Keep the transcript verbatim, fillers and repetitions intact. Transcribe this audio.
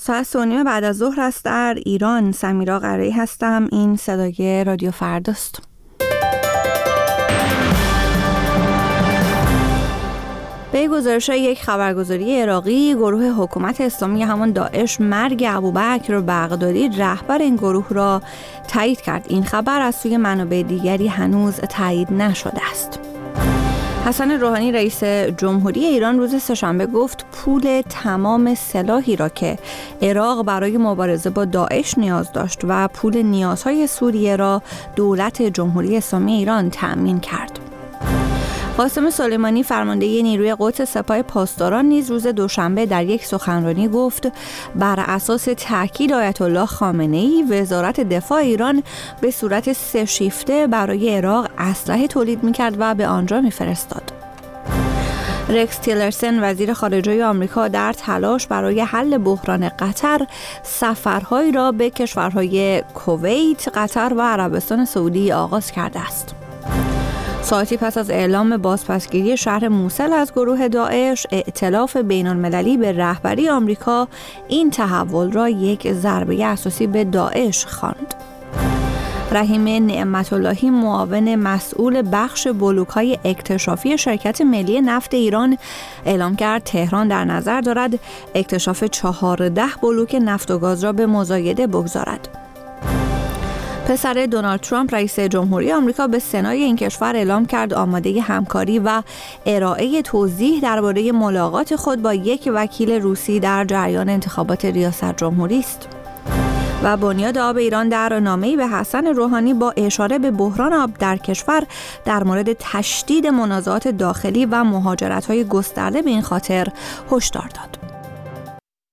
ساعت سه و نیم بعد از ظهر است در ایران. سمیرا قرایی هستم. این صدای رادیو فرداست. به گزارش یک خبرگزاری عراقی، گروه حکومت اسلامی همان داعش مرگ ابوبکر بغدادی رهبر این گروه را تایید کرد. این خبر از سوی منابع دیگری هنوز تایید نشده است. حسن روحانی رئیس جمهوری ایران روز سه‌شنبه گفت پول تمام سلاحی را که عراق برای مبارزه با داعش نیاز داشت و پول نیازهای سوریه را دولت جمهوری اسلامی ایران تأمین کرد. قاسم سلیمانی فرمانده نیروی قدس سپاه پاسداران نیز روز دوشنبه در یک سخنرانی گفت بر اساس تاکید آیت الله خامنه‌ای وزارت دفاع ایران به صورت سه شیفته برای عراق اسلحه تولید می‌کرد و به آنجا می‌فرستاد. رکس تیلرسن وزیر خارجه آمریکا در تلاش برای حل بحران قطر سفرهایی را به کشورهای کویت، قطر و عربستان سعودی آغاز کرده است. ساعتی پس از اعلام بازپسگیری شهر موصل از گروه داعش، ائتلاف بین‌المللی به رهبری آمریکا این تحول را یک ضربه اساسی به داعش خواند. رحیم نعمت اللهی معاون مسئول بخش بلوک‌های اکتشافی شرکت ملی نفت ایران اعلام کرد تهران در نظر دارد اکتشاف چهارده بلوک نفت و گاز را به مزایده بگذارد. پسر دونالد ترامپ رئیس جمهوری آمریکا به سنای این کشور اعلام کرد آماده همکاری و ارائه توضیح درباره ملاقات خود با یک وکیل روسی در جریان انتخابات ریاست جمهوری است. و بنیاد آب ایران در نامه‌ای به حسن روحانی با اشاره به بحران آب در کشور در مورد تشدید منازعات داخلی و مهاجرت‌های گسترده به این خاطر هشدار داد.